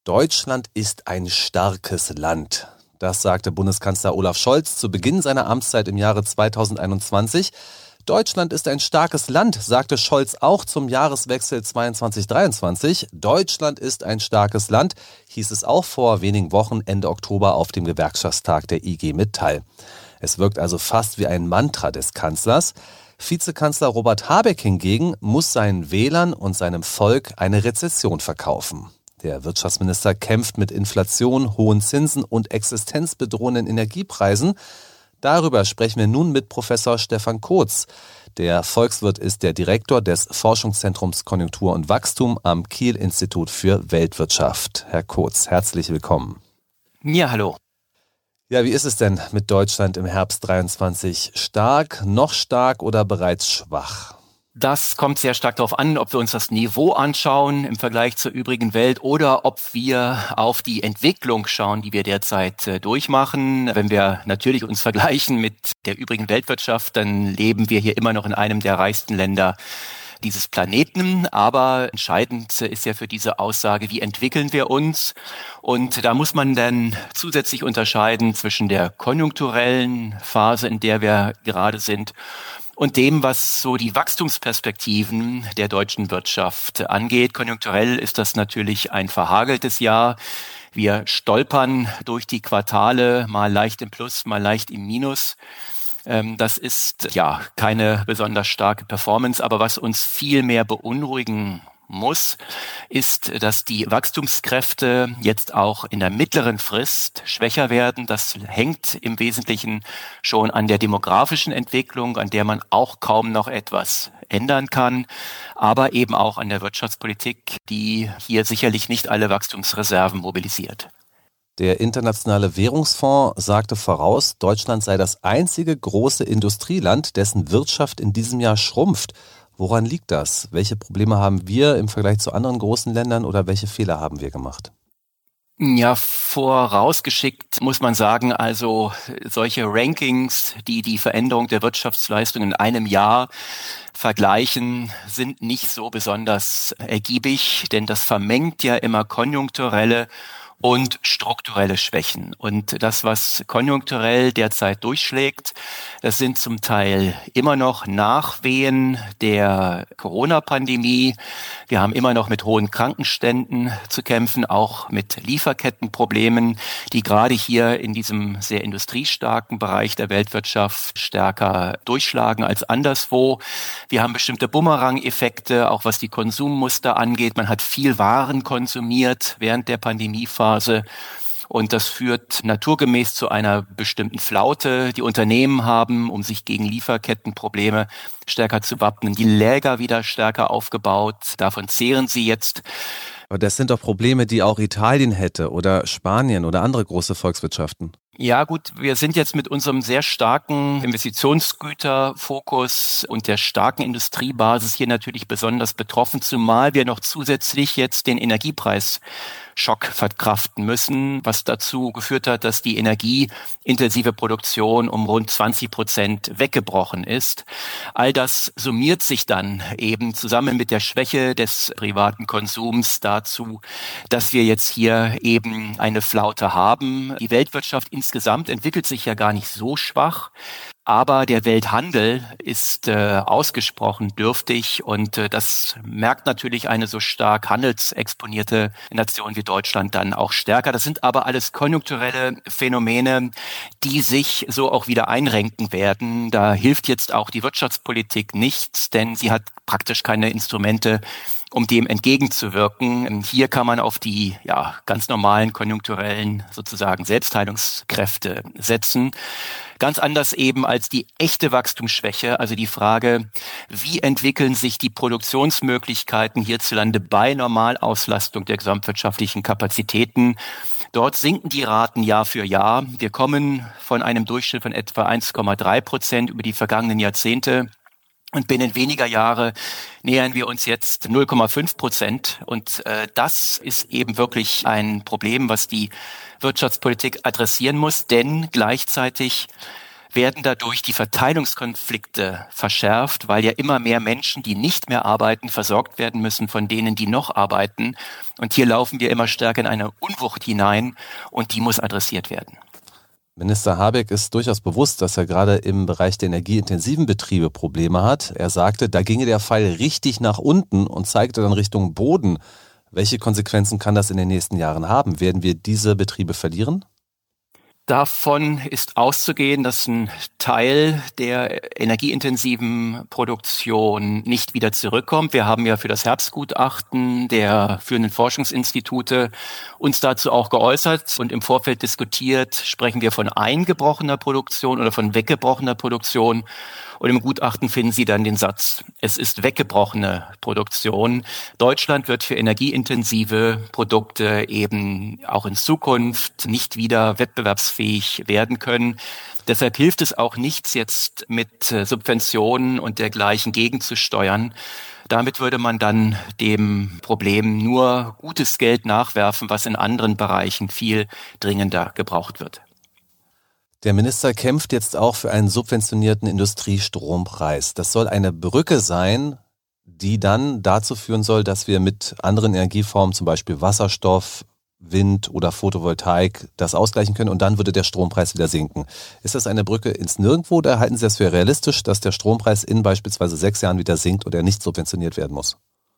Deutschland ist ein starkes Land. Das sagte Bundeskanzler Olaf Scholz zu Beginn seiner Amtszeit im Jahre 2021. Deutschland ist ein starkes Land, sagte Scholz auch zum Jahreswechsel 22/23. Deutschland ist ein starkes Land, hieß es auch vor wenigen Wochen Ende Oktober auf dem Gewerkschaftstag der IG Metall. Es wirkt also fast wie ein Mantra des Kanzlers. Vizekanzler Robert Habeck hingegen muss seinen Wählern und seinem Volk eine Rezession verkaufen. Der Wirtschaftsminister kämpft mit Inflation, hohen Zinsen und existenzbedrohenden Energiepreisen. Darüber sprechen wir nun mit Professor Stefan Kotz. Der Volkswirt ist der Direktor des Forschungszentrums Konjunktur und Wachstum am Kiel-Institut für Weltwirtschaft. Herr Kotz, herzlich willkommen. Ja, hallo. Ja, wie ist es denn mit Deutschland im Herbst 23? Stark, noch stark oder bereits schwach? Das kommt sehr stark darauf an, ob wir uns das Niveau anschauen im Vergleich zur übrigen Welt oder ob wir auf die Entwicklung schauen, die wir derzeit durchmachen. Wenn wir natürlich uns vergleichen mit der übrigen Weltwirtschaft, dann leben wir hier immer noch in einem der reichsten Länder dieses Planeten. Aber entscheidend ist ja für diese Aussage, wie entwickeln wir uns? Und da muss man dann zusätzlich unterscheiden zwischen der konjunkturellen Phase, in der wir gerade sind, und dem, was so die Wachstumsperspektiven der deutschen Wirtschaft angeht. Konjunkturell ist das natürlich ein verhageltes Jahr. Wir stolpern durch die Quartale, mal leicht im Plus, mal leicht im Minus. Das ist ja keine besonders starke Performance, aber was uns viel mehr beunruhigen muss, ist, dass die Wachstumskräfte jetzt auch in der mittleren Frist schwächer werden. Das hängt im Wesentlichen schon an der demografischen Entwicklung, an der man auch kaum noch etwas ändern kann, aber eben auch an der Wirtschaftspolitik, die hier sicherlich nicht alle Wachstumsreserven mobilisiert. Der Internationale Währungsfonds sagte voraus, Deutschland sei das einzige große Industrieland, dessen Wirtschaft in diesem Jahr schrumpft. Woran liegt das? Welche Probleme haben wir im Vergleich zu anderen großen Ländern oder welche Fehler haben wir gemacht? Ja, vorausgeschickt muss man sagen, also solche Rankings, die die Veränderung der Wirtschaftsleistung in einem Jahr vergleichen, sind nicht so besonders ergiebig, denn das vermengt ja immer konjunkturelle und strukturelle Schwächen. Und das, was konjunkturell derzeit durchschlägt, das sind zum Teil immer noch Nachwehen der Corona-Pandemie. Wir haben immer noch mit hohen Krankenständen zu kämpfen, auch mit Lieferkettenproblemen, die gerade hier in diesem sehr industriestarken Bereich der Weltwirtschaft stärker durchschlagen als anderswo. Wir haben bestimmte Bumerang-Effekte, auch was die Konsummuster angeht. Man hat viel Waren konsumiert während der Pandemiephase. Und das führt naturgemäß zu einer bestimmten Flaute. Die Unternehmen haben, um sich gegen Lieferkettenprobleme stärker zu wappnen, die Läger wieder stärker aufgebaut. Davon zehren sie jetzt. Aber das sind doch Probleme, die auch Italien hätte oder Spanien oder andere große Volkswirtschaften. Ja gut, wir sind jetzt mit unserem sehr starken Investitionsgüterfokus und der starken Industriebasis hier natürlich besonders betroffen, zumal wir noch zusätzlich jetzt den Energiepreisschock verkraften müssen, was dazu geführt hat, dass die energieintensive Produktion um rund 20% weggebrochen ist. All das summiert sich dann eben zusammen mit der Schwäche des privaten Konsums dazu, dass wir jetzt hier eben eine Flaute haben. Die Weltwirtschaft insgesamt entwickelt sich ja gar nicht so schwach, aber der Welthandel ist ausgesprochen dürftig und das merkt natürlich eine so stark handelsexponierte Nation wie Deutschland dann auch stärker. Das sind aber alles konjunkturelle Phänomene, die sich so auch wieder einrenken werden. Da hilft jetzt auch die Wirtschaftspolitik nichts, denn sie hat praktisch keine Instrumente, um dem entgegenzuwirken. Hier kann man auf die ganz normalen konjunkturellen sozusagen Selbstheilungskräfte setzen. Ganz anders eben als die echte Wachstumsschwäche, also die Frage, wie entwickeln sich die Produktionsmöglichkeiten hierzulande bei Normalauslastung der gesamtwirtschaftlichen Kapazitäten. Dort sinken die Raten Jahr für Jahr. Wir kommen von einem Durchschnitt von etwa 1,3% über die vergangenen Jahrzehnte. Und binnen weniger Jahre nähern wir uns jetzt 0,5%. Und das ist eben wirklich ein Problem, was die Wirtschaftspolitik adressieren muss. Denn gleichzeitig werden dadurch die Verteilungskonflikte verschärft, weil ja immer mehr Menschen, die nicht mehr arbeiten, versorgt werden müssen von denen, die noch arbeiten. Und hier laufen wir immer stärker in eine Unwucht hinein und die muss adressiert werden. Minister Habeck ist durchaus bewusst, dass er gerade im Bereich der energieintensiven Betriebe Probleme hat. Er sagte, da ginge der Pfeil richtig nach unten und zeigte dann Richtung Boden. Welche Konsequenzen kann das in den nächsten Jahren haben? Werden wir diese Betriebe verlieren? Davon ist auszugehen, dass ein Teil der energieintensiven Produktion nicht wieder zurückkommt. Wir haben ja für das Herbstgutachten der führenden Forschungsinstitute uns dazu auch geäußert und im Vorfeld diskutiert, sprechen wir von eingebrochener Produktion oder von weggebrochener Produktion. Und im Gutachten finden Sie dann den Satz, es ist weggebrochene Produktion. Deutschland wird für energieintensive Produkte eben auch in Zukunft nicht wieder wettbewerbsfähig werden können. Deshalb hilft es auch nichts, jetzt mit Subventionen und dergleichen gegenzusteuern. Damit würde man dann dem Problem nur gutes Geld nachwerfen, was in anderen Bereichen viel dringender gebraucht wird. Der Minister kämpft jetzt auch für einen subventionierten Industriestrompreis. Das soll eine Brücke sein, die dann dazu führen soll, dass wir mit anderen Energieformen, zum Beispiel Wasserstoff, Wind oder Photovoltaik, das ausgleichen können und dann würde der Strompreis wieder sinken. Ist das eine Brücke ins Nirgendwo oder halten Sie das für realistisch, dass der Strompreis in beispielsweise 6 Jahren wieder sinkt oder nicht subventioniert werden muss?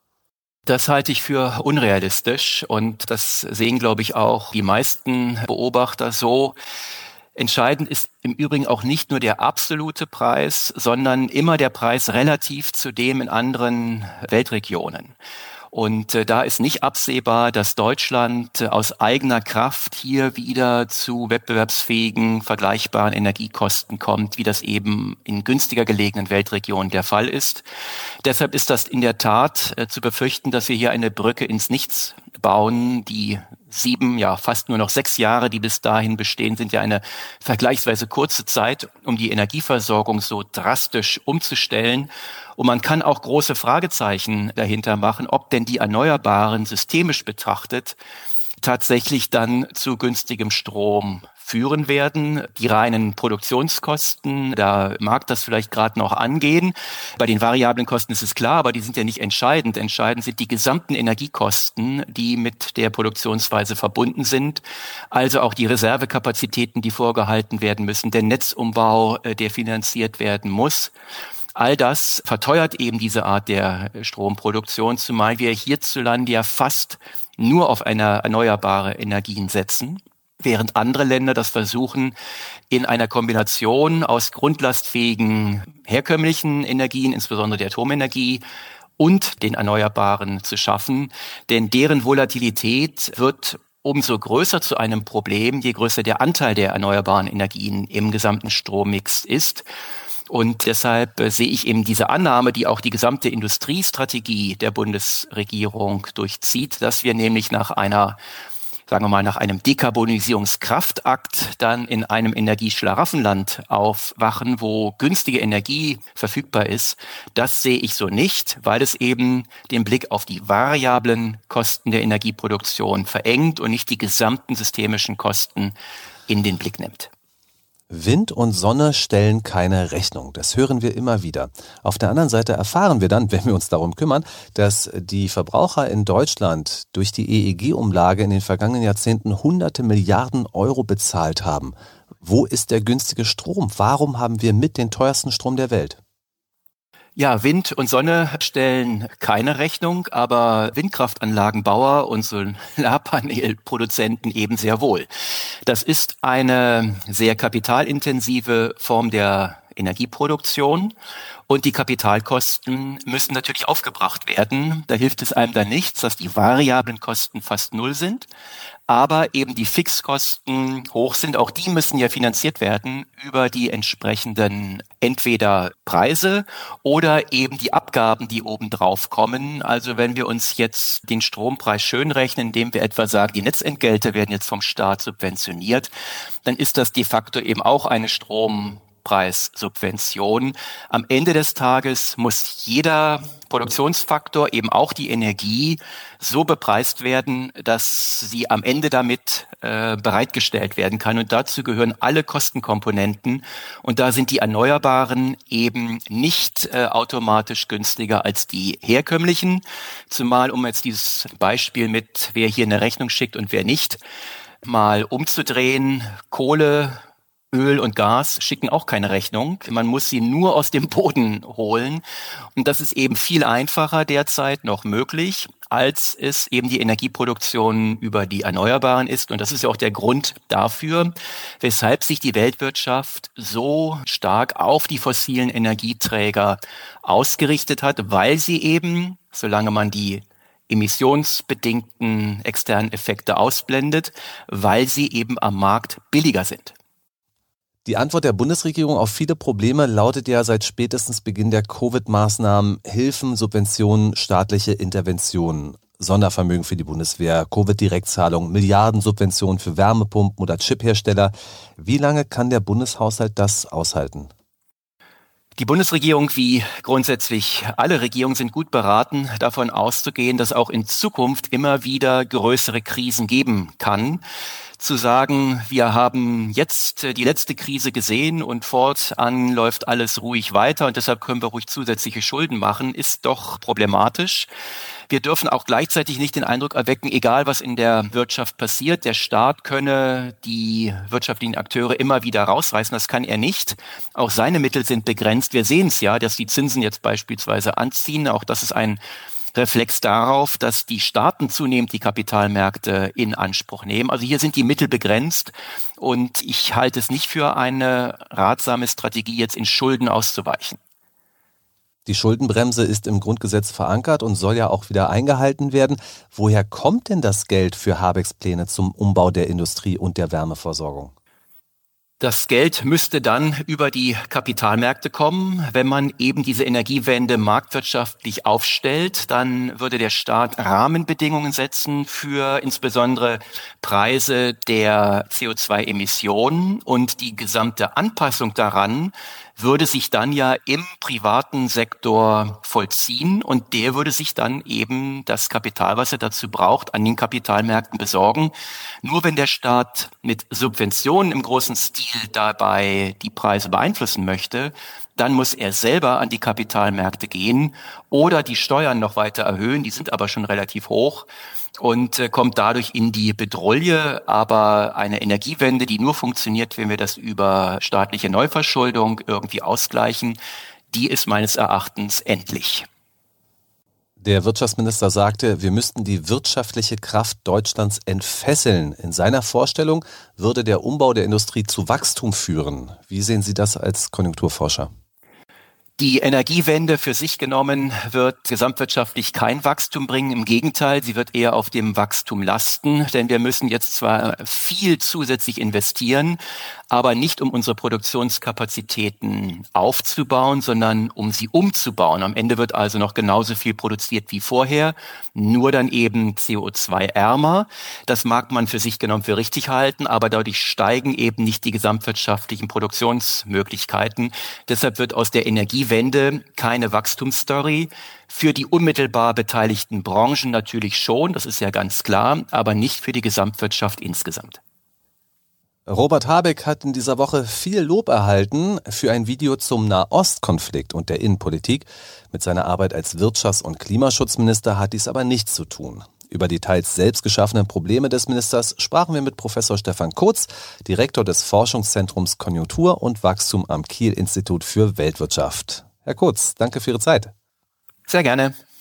Das halte ich für unrealistisch und das sehen, glaube ich, auch die meisten Beobachter so. Entscheidend ist im Übrigen auch nicht nur der absolute Preis, sondern immer der Preis relativ zu dem in anderen Weltregionen. Und da ist nicht absehbar, dass Deutschland aus eigener Kraft hier wieder zu wettbewerbsfähigen, vergleichbaren Energiekosten kommt, wie das eben in günstiger gelegenen Weltregionen der Fall ist. Deshalb ist das in der Tat zu befürchten, dass wir hier eine Brücke ins Nichts bauen. Die 7, ja fast nur noch 6 Jahre, die bis dahin bestehen, sind ja eine vergleichsweise kurze Zeit, um die Energieversorgung so drastisch umzustellen. Und man kann auch große Fragezeichen dahinter machen, ob denn die Erneuerbaren systemisch betrachtet tatsächlich dann zu günstigem Strom führen werden. Die reinen Produktionskosten, da mag das vielleicht gerade noch angehen. Bei den variablen Kosten ist es klar, aber die sind ja nicht entscheidend. Entscheidend sind die gesamten Energiekosten, die mit der Produktionsweise verbunden sind. Also auch die Reservekapazitäten, die vorgehalten werden müssen, der Netzumbau, der finanziert werden muss. All das verteuert eben diese Art der Stromproduktion, zumal wir hierzulande ja fast nur auf erneuerbare Energien setzen, während andere Länder das versuchen, in einer Kombination aus grundlastfähigen herkömmlichen Energien, insbesondere der Atomenergie, und den Erneuerbaren zu schaffen. Denn deren Volatilität wird umso größer zu einem Problem, je größer der Anteil der erneuerbaren Energien im gesamten Strommix ist. Und deshalb sehe ich eben diese Annahme, die auch die gesamte Industriestrategie der Bundesregierung durchzieht, dass wir nämlich nach einem Dekarbonisierungskraftakt dann in einem Energieschlaraffenland aufwachen, wo günstige Energie verfügbar ist. Das sehe ich so nicht, weil es eben den Blick auf die variablen Kosten der Energieproduktion verengt und nicht die gesamten systemischen Kosten in den Blick nimmt. Wind und Sonne stellen keine Rechnung. Das hören wir immer wieder. Auf der anderen Seite erfahren wir dann, wenn wir uns darum kümmern, dass die Verbraucher in Deutschland durch die EEG-Umlage in den vergangenen Jahrzehnten hunderte Milliarden Euro bezahlt haben. Wo ist der günstige Strom? Warum haben wir mit den teuersten Strom der Welt? Ja, Wind und Sonne stellen keine Rechnung, aber Windkraftanlagenbauer und Solarpanelproduzenten eben sehr wohl. Das ist eine sehr kapitalintensive Form der Energieproduktion und die Kapitalkosten müssen natürlich aufgebracht werden. Da hilft es einem dann nichts, dass die variablen Kosten fast null sind, aber eben die Fixkosten hoch sind. Auch die müssen ja finanziert werden über die entsprechenden entweder Preise oder eben die Abgaben, die obendrauf kommen. Also wenn wir uns jetzt den Strompreis schönrechnen, indem wir etwa sagen, die Netzentgelte werden jetzt vom Staat subventioniert, dann ist das de facto eben auch eine Kaufpreissubvention. Am Ende des Tages muss jeder Produktionsfaktor, eben auch die Energie, so bepreist werden, dass sie am Ende damit bereitgestellt werden kann. Und dazu gehören alle Kostenkomponenten. Und da sind die Erneuerbaren eben nicht automatisch günstiger als die herkömmlichen. Zumal, um jetzt dieses Beispiel mit, wer hier eine Rechnung schickt und wer nicht, mal umzudrehen, Kohle, Öl und Gas schicken auch keine Rechnung. Man muss sie nur aus dem Boden holen. Und das ist eben viel einfacher derzeit noch möglich, als es eben die Energieproduktion über die Erneuerbaren ist. Und das ist ja auch der Grund dafür, weshalb sich die Weltwirtschaft so stark auf die fossilen Energieträger ausgerichtet hat, weil sie eben, solange man die emissionsbedingten externen Effekte ausblendet, weil sie eben am Markt billiger sind. Die Antwort der Bundesregierung auf viele Probleme lautet ja seit spätestens Beginn der Covid-Maßnahmen Hilfen, Subventionen, staatliche Interventionen, Sondervermögen für die Bundeswehr, Covid-Direktzahlungen, Milliardensubventionen für Wärmepumpen oder Chiphersteller. Wie lange kann der Bundeshaushalt das aushalten? Die Bundesregierung, wie grundsätzlich alle Regierungen, sind gut beraten, davon auszugehen, dass auch in Zukunft immer wieder größere Krisen geben kann. Zu sagen, wir haben jetzt die letzte Krise gesehen und fortan läuft alles ruhig weiter und deshalb können wir ruhig zusätzliche Schulden machen, ist doch problematisch. Wir dürfen auch gleichzeitig nicht den Eindruck erwecken, egal was in der Wirtschaft passiert, der Staat könne die wirtschaftlichen Akteure immer wieder rausreißen. Das kann er nicht. Auch seine Mittel sind begrenzt. Wir sehen es ja, dass die Zinsen jetzt beispielsweise anziehen. Auch das ist ein Reflex darauf, dass die Staaten zunehmend die Kapitalmärkte in Anspruch nehmen. Also hier sind die Mittel begrenzt und ich halte es nicht für eine ratsame Strategie, jetzt in Schulden auszuweichen. Die Schuldenbremse ist im Grundgesetz verankert und soll ja auch wieder eingehalten werden. Woher kommt denn das Geld für Habecks Pläne zum Umbau der Industrie und der Wärmeversorgung? Das Geld müsste dann über die Kapitalmärkte kommen. Wenn man eben diese Energiewende marktwirtschaftlich aufstellt, dann würde der Staat Rahmenbedingungen setzen für insbesondere Preise der CO2-Emissionen und die gesamte Anpassung daran würde sich dann ja im privaten Sektor vollziehen und der würde sich dann eben das Kapital, was er dazu braucht, an den Kapitalmärkten besorgen. Nur wenn der Staat mit Subventionen im großen Stil dabei die Preise beeinflussen möchte, dann muss er selber an die Kapitalmärkte gehen oder die Steuern noch weiter erhöhen, die sind aber schon relativ hoch und kommt dadurch in die Bedrohung. Aber eine Energiewende, die nur funktioniert, wenn wir das über staatliche Neuverschuldung irgendwie ausgleichen, die ist meines Erachtens endlich. Der Wirtschaftsminister sagte, wir müssten die wirtschaftliche Kraft Deutschlands entfesseln. In seiner Vorstellung würde der Umbau der Industrie zu Wachstum führen. Wie sehen Sie das als Konjunkturforscher? Die Energiewende für sich genommen wird gesamtwirtschaftlich kein Wachstum bringen. Im Gegenteil, sie wird eher auf dem Wachstum lasten, denn wir müssen jetzt zwar viel zusätzlich investieren, aber nicht um unsere Produktionskapazitäten aufzubauen, sondern um sie umzubauen. Am Ende wird also noch genauso viel produziert wie vorher, nur dann eben CO2-ärmer. Das mag man für sich genommen für richtig halten, aber dadurch steigen eben nicht die gesamtwirtschaftlichen Produktionsmöglichkeiten. Deshalb wird aus der Energiewende keine Wachstumsstory. Für die unmittelbar beteiligten Branchen natürlich schon, das ist ja ganz klar, aber nicht für die Gesamtwirtschaft insgesamt. Robert Habeck hat in dieser Woche viel Lob erhalten für ein Video zum Nahostkonflikt und der Innenpolitik. Mit seiner Arbeit als Wirtschafts- und Klimaschutzminister hat dies aber nichts zu tun. Über die teils selbst geschaffenen Probleme des Ministers sprachen wir mit Professor Stefan Kotz, Direktor des Forschungszentrums Konjunktur und Wachstum am Kiel-Institut für Weltwirtschaft. Herr Kotz, danke für Ihre Zeit. Sehr gerne.